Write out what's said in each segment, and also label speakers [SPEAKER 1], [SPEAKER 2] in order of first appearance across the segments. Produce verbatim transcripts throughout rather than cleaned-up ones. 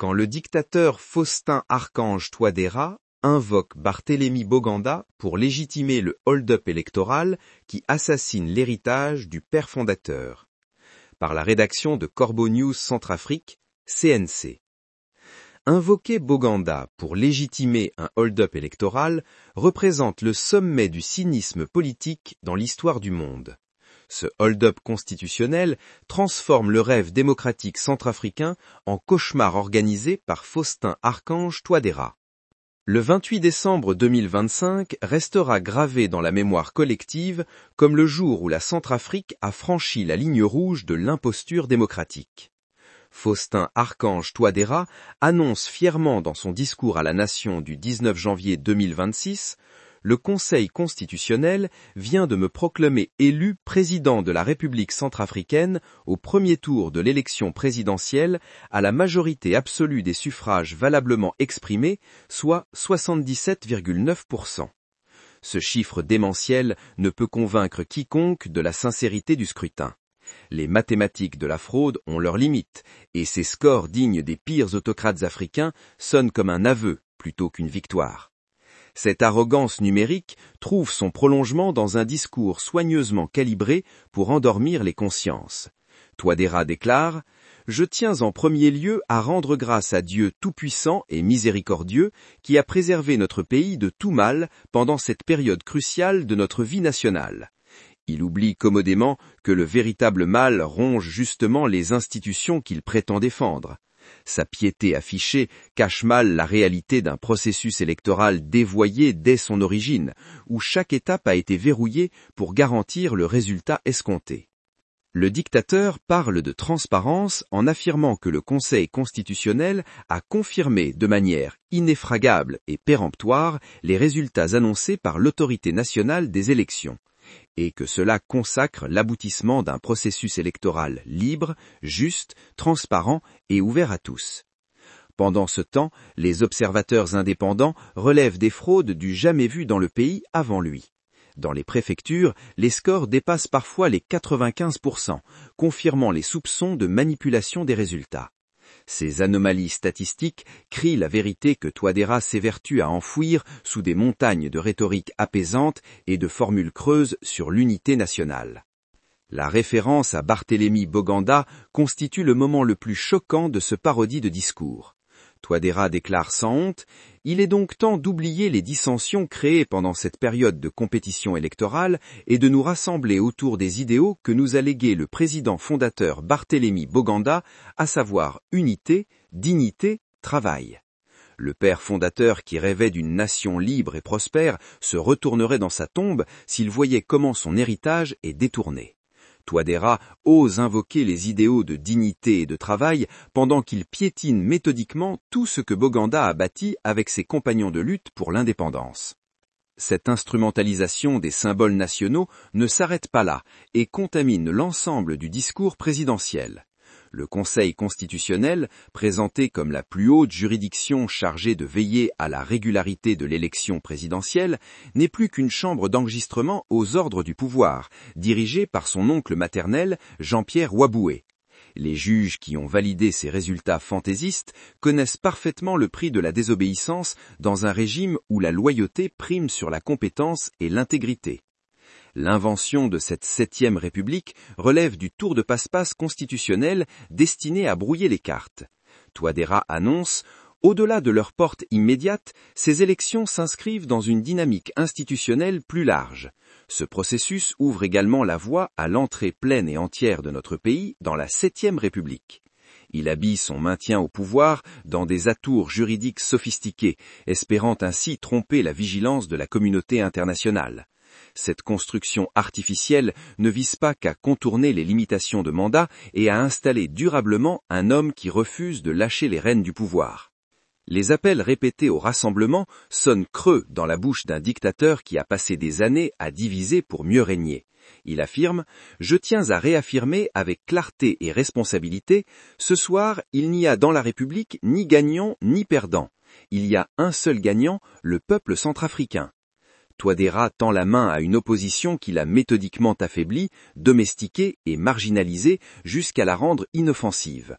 [SPEAKER 1] quand le dictateur Faustin-Archange Touadéra invoque Barthélemy Boganda pour légitimer le hold-up électoral qui assassine l'héritage du père fondateur. Par la rédaction de Corbeau News Centrafrique, C N C. Invoquer Boganda pour légitimer un hold-up électoral représente le sommet du cynisme politique dans l'histoire du monde. Ce hold-up constitutionnel transforme le rêve démocratique centrafricain en cauchemar organisé par Faustin-Archange Touadéra. Le vingt-huit décembre deux mille vingt-cinq restera gravé dans la mémoire collective comme le jour où la Centrafrique a franchi la ligne rouge de l'imposture démocratique. Faustin-Archange Touadéra annonce fièrement dans son discours à la nation du dix-neuf janvier deux mille vingt-six « Le Conseil constitutionnel vient de me proclamer élu président de la République centrafricaine au premier tour de l'élection présidentielle à la majorité absolue des suffrages valablement exprimés, soit soixante-dix-sept virgule neuf pour cent. Ce chiffre démentiel ne peut convaincre quiconque de la sincérité du scrutin. Les mathématiques de la fraude ont leurs limites, et ces scores dignes des pires autocrates africains sonnent comme un aveu plutôt qu'une victoire. Cette arrogance numérique trouve son prolongement dans un discours soigneusement calibré pour endormir les consciences. Touadéra déclare « Je tiens en premier lieu à rendre grâce à Dieu tout-puissant et miséricordieux qui a préservé notre pays de tout mal pendant cette période cruciale de notre vie nationale. » Il oublie commodément que le véritable mal ronge justement les institutions qu'il prétend défendre. Sa piété affichée cache mal la réalité d'un processus électoral dévoyé dès son origine, où chaque étape a été verrouillée pour garantir le résultat escompté. Le dictateur parle de transparence en affirmant que le Conseil constitutionnel a confirmé de manière ineffragable et péremptoire les résultats annoncés par l'autorité nationale des élections, et que cela consacre l'aboutissement d'un processus électoral libre, juste, transparent et ouvert à tous. Pendant ce temps, les observateurs indépendants relèvent des fraudes du jamais vu dans le pays avant lui. Dans les préfectures, les scores dépassent parfois les quatre-vingt-quinze pour cent, confirmant les soupçons de manipulation des résultats. Ces anomalies statistiques crient la vérité que Touadéra s'évertue à enfouir sous des montagnes de rhétorique apaisante et de formules creuses sur l'unité nationale. La référence à Barthélemy Boganda constitue le moment le plus choquant de ce parodie de discours. Touadéra déclare sans honte « Il est donc temps d'oublier les dissensions créées pendant cette période de compétition électorale et de nous rassembler autour des idéaux que nous a légués le président fondateur Barthélemy Boganda, à savoir unité, dignité, travail. » Le père fondateur qui rêvait d'une nation libre et prospère se retournerait dans sa tombe s'il voyait comment son héritage est détourné. Touadéra ose invoquer les idéaux de dignité et de travail pendant qu'il piétine méthodiquement tout ce que Boganda a bâti avec ses compagnons de lutte pour l'indépendance. Cette instrumentalisation des symboles nationaux ne s'arrête pas là et contamine l'ensemble du discours présidentiel. Le Conseil constitutionnel, présenté comme la plus haute juridiction chargée de veiller à la régularité de l'élection présidentielle, n'est plus qu'une chambre d'enregistrement aux ordres du pouvoir, dirigée par son oncle maternel, Jean-Pierre Waboué. Les juges qui ont validé ces résultats fantaisistes connaissent parfaitement le prix de la désobéissance dans un régime où la loyauté prime sur la compétence et l'intégrité. L'invention de cette septième république relève du tour de passe-passe constitutionnel destiné à brouiller les cartes. Touadéra annonce « Au-delà de leur porte immédiate, ces élections s'inscrivent dans une dynamique institutionnelle plus large. Ce processus ouvre également la voie à l'entrée pleine et entière de notre pays dans la septième république. » Il habille son maintien au pouvoir dans des atours juridiques sophistiqués, espérant ainsi tromper la vigilance de la communauté internationale. Cette construction artificielle ne vise pas qu'à contourner les limitations de mandat et à installer durablement un homme qui refuse de lâcher les rênes du pouvoir. Les appels répétés au rassemblement sonnent creux dans la bouche d'un dictateur qui a passé des années à diviser pour mieux régner. Il affirme « Je tiens à réaffirmer avec clarté et responsabilité, ce soir il n'y a dans la République ni gagnant ni perdant. Il y a un seul gagnant, le peuple centrafricain. » Touadéra tend la main à une opposition qu'il a méthodiquement affaiblie, domestiquée et marginalisée jusqu'à la rendre inoffensive.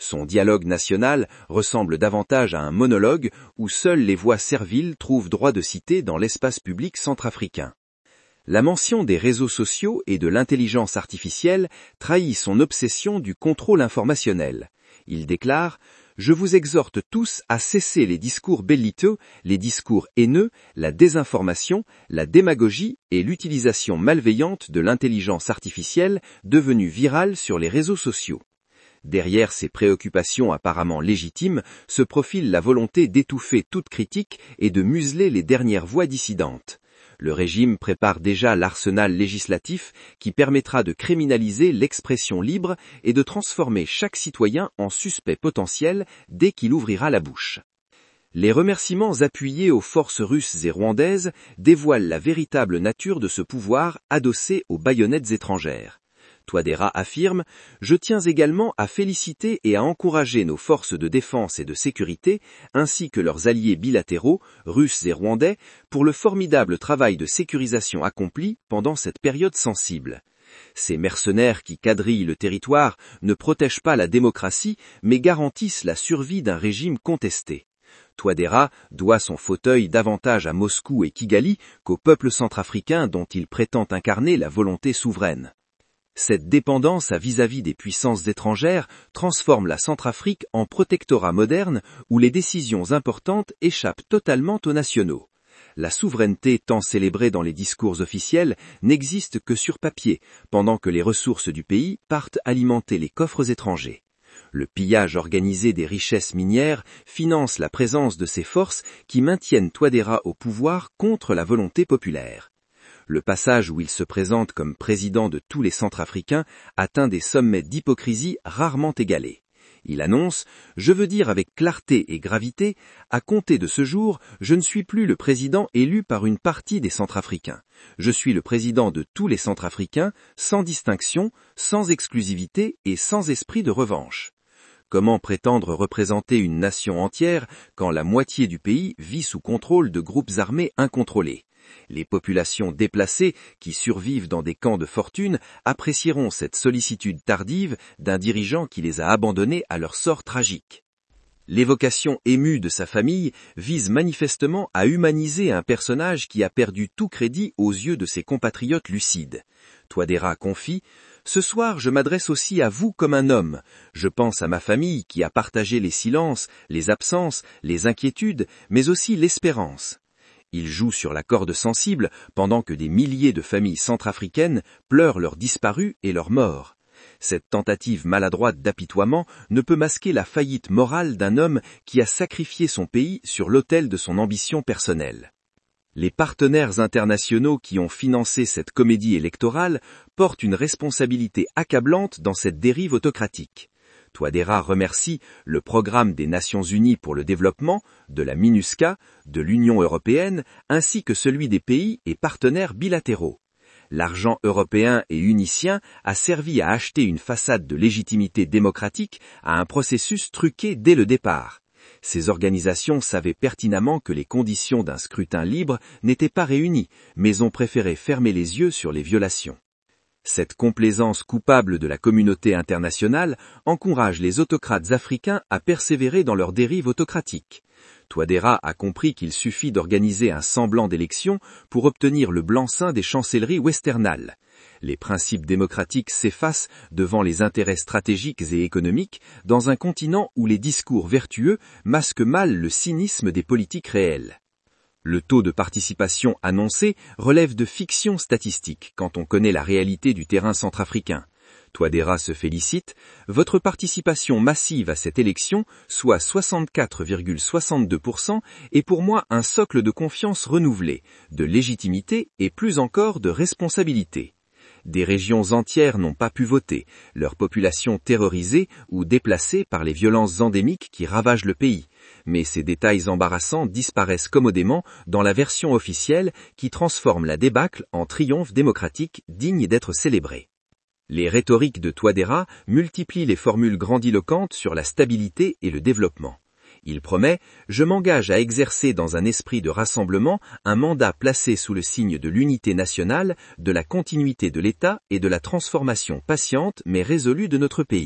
[SPEAKER 1] Son dialogue national ressemble davantage à un monologue où seules les voix serviles trouvent droit de cité dans l'espace public centrafricain. La mention des réseaux sociaux et de l'intelligence artificielle trahit son obsession du contrôle informationnel. Il déclare « Je vous exhorte tous à cesser les discours belliqueux, les discours haineux, la désinformation, la démagogie et l'utilisation malveillante de l'intelligence artificielle devenue virale sur les réseaux sociaux. » Derrière ces préoccupations apparemment légitimes se profile la volonté d'étouffer toute critique et de museler les dernières voix dissidentes. Le régime prépare déjà l'arsenal législatif qui permettra de criminaliser l'expression libre et de transformer chaque citoyen en suspect potentiel dès qu'il ouvrira la bouche. Les remerciements appuyés aux forces russes et rwandaises dévoilent la véritable nature de ce pouvoir adossé aux baïonnettes étrangères. Touadéra affirme « Je tiens également à féliciter et à encourager nos forces de défense et de sécurité, ainsi que leurs alliés bilatéraux, russes et rwandais, pour le formidable travail de sécurisation accompli pendant cette période sensible. Ces mercenaires qui quadrillent le territoire ne protègent pas la démocratie, mais garantissent la survie d'un régime contesté. » Touadéra doit son fauteuil davantage à Moscou et Kigali qu'au peuple centrafricain dont il prétend incarner la volonté souveraine. Cette dépendance à vis-à-vis des puissances étrangères transforme la Centrafrique en protectorat moderne où les décisions importantes échappent totalement aux nationaux. La souveraineté tant célébrée dans les discours officiels n'existe que sur papier, pendant que les ressources du pays partent alimenter les coffres étrangers. Le pillage organisé des richesses minières finance la présence de ces forces qui maintiennent Touadéra au pouvoir contre la volonté populaire. Le passage où il se présente comme président de tous les Centrafricains atteint des sommets d'hypocrisie rarement égalés. Il annonce « Je veux dire avec clarté et gravité, à compter de ce jour, je ne suis plus le président élu par une partie des Centrafricains. Je suis le président de tous les Centrafricains, sans distinction, sans exclusivité et sans esprit de revanche. » Comment prétendre représenter une nation entière quand la moitié du pays vit sous contrôle de groupes armés incontrôlés ? Les populations déplacées qui survivent dans des camps de fortune apprécieront cette sollicitude tardive d'un dirigeant qui les a abandonnés à leur sort tragique. L'évocation émue de sa famille vise manifestement à humaniser un personnage qui a perdu tout crédit aux yeux de ses compatriotes lucides. Touadéra confie « Ce soir, je m'adresse aussi à vous comme un homme. Je pense à ma famille qui a partagé les silences, les absences, les inquiétudes, mais aussi l'espérance. » Il joue sur la corde sensible pendant que des milliers de familles centrafricaines pleurent leurs disparus et leurs morts. Cette tentative maladroite d'apitoiement ne peut masquer la faillite morale d'un homme qui a sacrifié son pays sur l'autel de son ambition personnelle. Les partenaires internationaux qui ont financé cette comédie électorale portent une responsabilité accablante dans cette dérive autocratique. Touadéra remercie le Programme des Nations Unies pour le développement, de la MINUSCA, de l'Union européenne, ainsi que celui des pays et partenaires bilatéraux. L'argent européen et unicien a servi à acheter une façade de légitimité démocratique à un processus truqué dès le départ. Ces organisations savaient pertinemment que les conditions d'un scrutin libre n'étaient pas réunies, mais ont préféré fermer les yeux sur les violations. Cette complaisance coupable de la communauté internationale encourage les autocrates africains à persévérer dans leur dérive autocratique. Touadéra a compris qu'il suffit d'organiser un semblant d'élection pour obtenir le blanc-seing des chancelleries westernales. Les principes démocratiques s'effacent devant les intérêts stratégiques et économiques dans un continent où les discours vertueux masquent mal le cynisme des politiques réelles. Le taux de participation annoncé relève de fiction statistique quand on connaît la réalité du terrain centrafricain. Touadéra se félicite, votre participation massive à cette élection, soit soixante-quatre virgule soixante-deux pour cent, est pour moi un socle de confiance renouvelé, de légitimité et plus encore de responsabilité. Des régions entières n'ont pas pu voter, leur population terrorisée ou déplacée par les violences endémiques qui ravagent le pays. Mais ces détails embarrassants disparaissent commodément dans la version officielle qui transforme la débâcle en triomphe démocratique digne d'être célébré. Les rhétoriques de Touadéra multiplient les formules grandiloquentes sur la stabilité et le développement. Il promet « Je m'engage à exercer dans un esprit de rassemblement un mandat placé sous le signe de l'unité nationale, de la continuité de l'État et de la transformation patiente mais résolue de notre pays.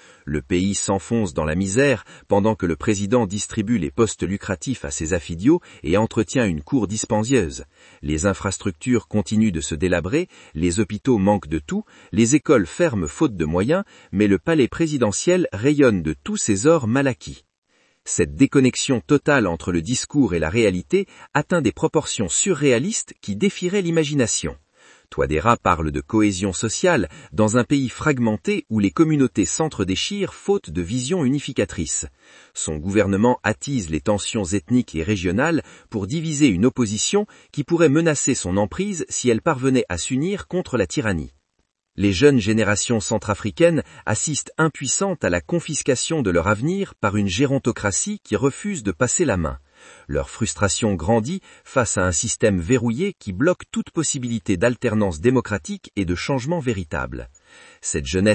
[SPEAKER 1] Le pays s'enfonce dans la misère pendant que le président distribue les postes lucratifs à ses affidiots et entretient une cour dispendieuse. Les infrastructures continuent de se délabrer, les hôpitaux manquent de tout, les écoles ferment faute de moyens, mais le palais présidentiel rayonne de tous ses ors mal acquis. Cette déconnexion totale entre le discours et la réalité atteint des proportions surréalistes qui défieraient l'imagination. Touadéra parle de cohésion sociale dans un pays fragmenté où les communautés s'entre-déchirent faute de vision unificatrice. Son gouvernement attise les tensions ethniques et régionales pour diviser une opposition qui pourrait menacer son emprise si elle parvenait à s'unir contre la tyrannie. Les jeunes générations centrafricaines assistent impuissantes à la confiscation de leur avenir par une gérontocratie qui refuse de passer la main. Leur frustration grandit face à un système verrouillé qui bloque toute possibilité d'alternance démocratique et de changement véritable. Cette jeunesse